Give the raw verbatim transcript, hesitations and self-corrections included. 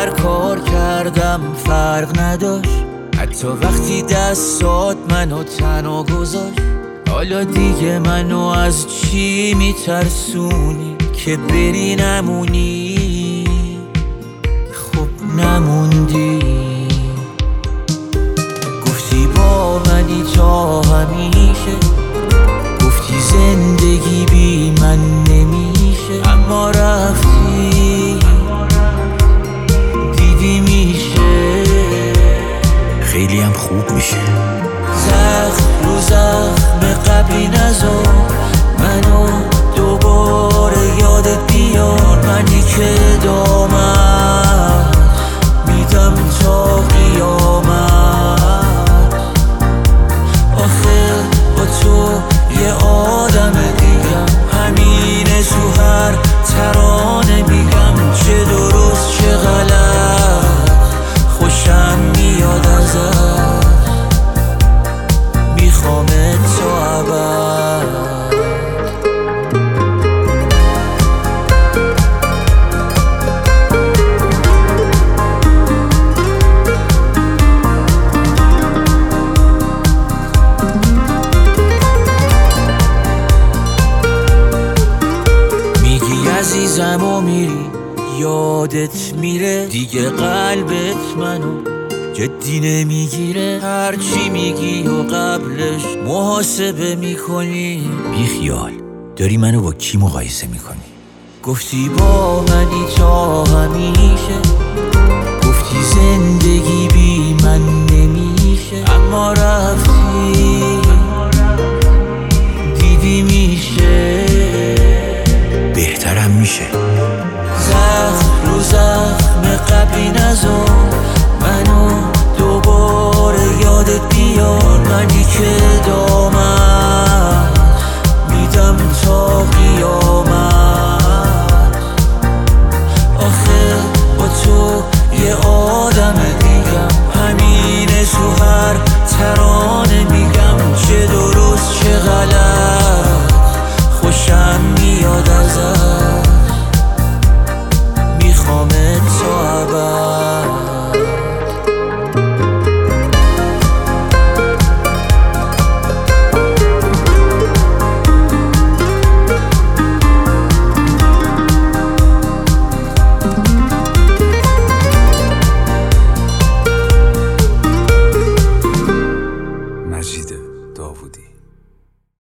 هر کار کردم فرق نداشت، حتی وقتی دستات منو تنها گذاشت. حالا دیگه منو از چی میترسونی که بری نمونی؟ خب نموندی. گفتی با منی تا همیشه، گفتی زندگی بی من نمیشه، اما رفتی دیدی میشه، خیلی هم خوب میشه. زخم رو زخم قبلی نذار منو دوباره یادت بیار، منی که دامت میدم تا قیامت. آخه با تو یه آدم دیگم، همینه تو هر ترانه میگم، چه درست چه غلط خوشم میاد ازت، میخوامت تا ابد. عزیزم و میری یادت میره، دیگه قلبت منو جدی نمیگیره. هرچی میگی و قبلش محاسبه میکنی، بیخیال داری منو با کی مقایسه میکنی؟ گفتی با منی تا همیشه، گفتی زندگی بی من نمیشه، اما رفتی دیدی میشه، بهترم میشه. زخم رو زخم قبلی نذار منو دوباره یادت بیار، منی که دامن